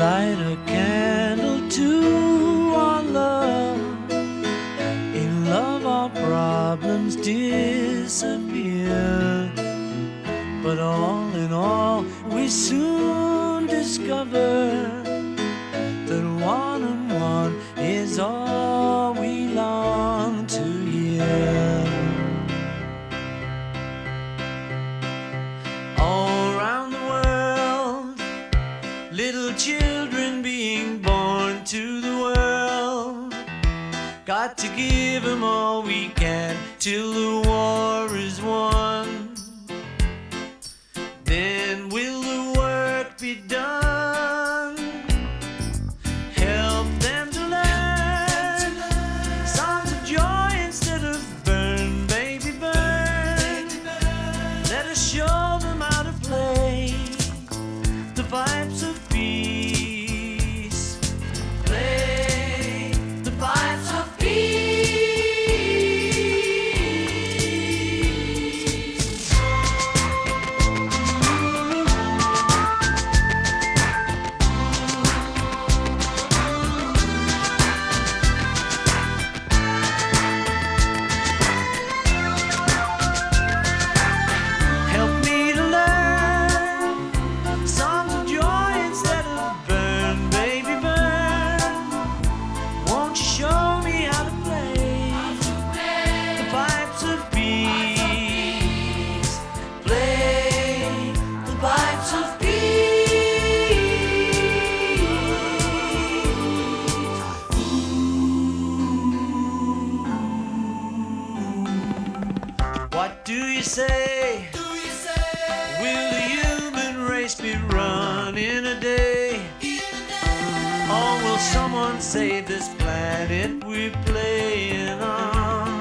light a candle to our love. In love our problems disappear. But all in all we soon discover that one and one is all we long to hear. All around the world, little children being born to the world. Got to give them all we can till the war is won. Then will the work be done? Help them to learn songs of joy instead of burn, baby, burn. Let us show them how to play the pipes of peace. Play the pipes of peace. Help me to learn songs of joy instead of burn, baby, burn. Won't you show me how to play the pipes of peace? Play the pipes of peace. What do you say? Will the human race be run in a day? Or will someone save this planet we're playing on?